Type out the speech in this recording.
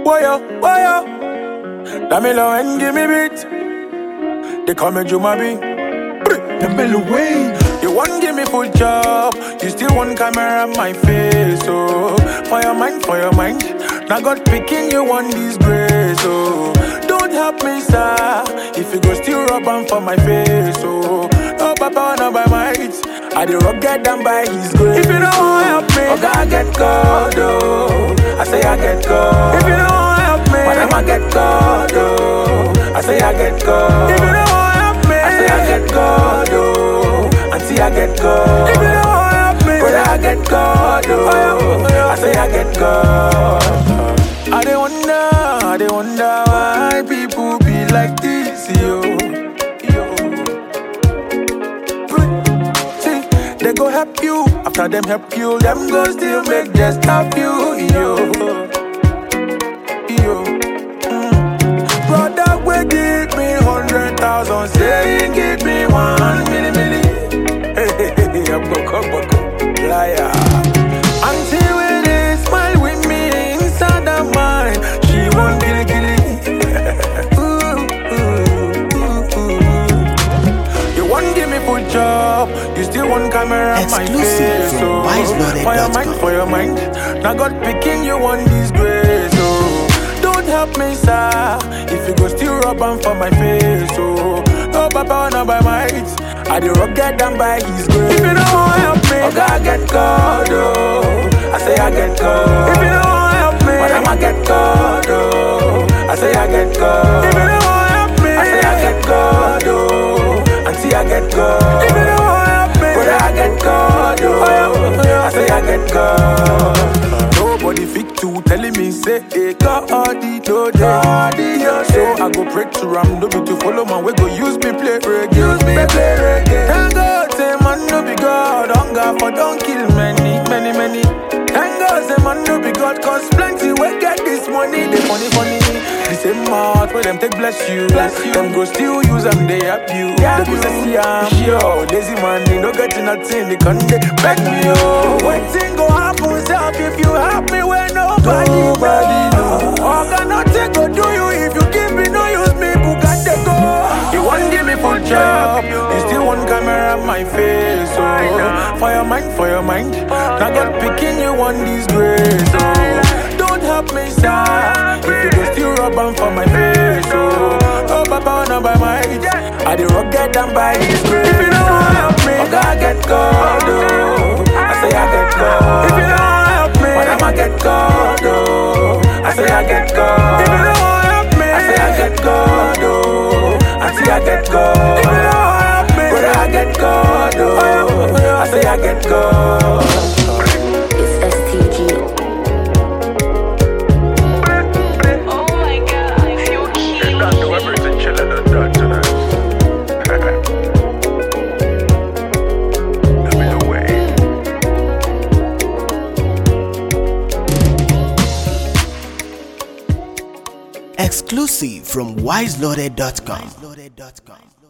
Why Damelo and give me beat. They call me Jumabi. The Bello Wayne. You won't give me full job. You still want camera on my face. Oh, for your mind. Now God picking you on disgrace. Oh, don't help me, sir. If you go still rub on for my face. Oh, no papa, no by might. I the rock get down by his grace. If you don't help me, oh God, I get caught. Oh, I say I get caught. If you don't help me, madam, I get caught. Oh, I say I get caught. If you don't help me, I say I get caught. Oh, auntie, I get caught. If you don't help me, brother, I get caught. Oh, I say I get caught. I dey wonder why people be like this, yo. See, they go help you, after them help you, them go still make just stop you, yo. Brother, we give me 100,000, saying give me 1 million. Hey, boko, liar. Until when they smile with me inside her mind, she won't kill it. You won't give me full job, you still want camera on my face. So, for your mind, now God picking you on disgrace. So, don't help me, sir. If you go still rub on for my face. So, no papa, no by might. I the rock get down by his grace. If you don't help me, oh God, I get caught. Oh, I say I get caught. If you don't help me, madam, I get caught. Oh, I say I get caught. If you don't help me, I say I get caught. Oh, auntie, I get caught. If you don't help me, brother, I get caught. Oh, I say I get caught. Nobody fit to telling me say, hey, God, no day. So I go pray to Ram, no be to follow man, we go use me play reggae. Thank God, say man no be God, hunger for don't kill many. Thank God, say man no be God, cause plenty we get this money. They funny. The same mouth where them take bless you. Them go still use them, they help you. They go say see I'm sure. Lazy man, they no get nothing, they can't beg me, oh. When thing go happen, self, if you help me when nobody know. All got nothing go do you if you give me no use me, Bugatti go. You won't give me full job, you still want camera on my face. Oh, for your mind. Now God picking you on disgrace. Oh, don't help me, sir. If you go still rub on for my face. Oh, no papa, no by might. I the rock get down by his grace. If you don't help me, oh God, I get caught. Oh, I say I get caught. If you don't help me, madam, I get caught. Oh, I say I get caught. If you don't help me, I say I get caught. Oh, I say I get caught. If you don't help me, brother, I get caught. Oh, I say I get caught. It's STG. Oh my God, I feel cute. Not the everything chilling and done tonight. Let me know way. Exclusive from wiseloaded.com.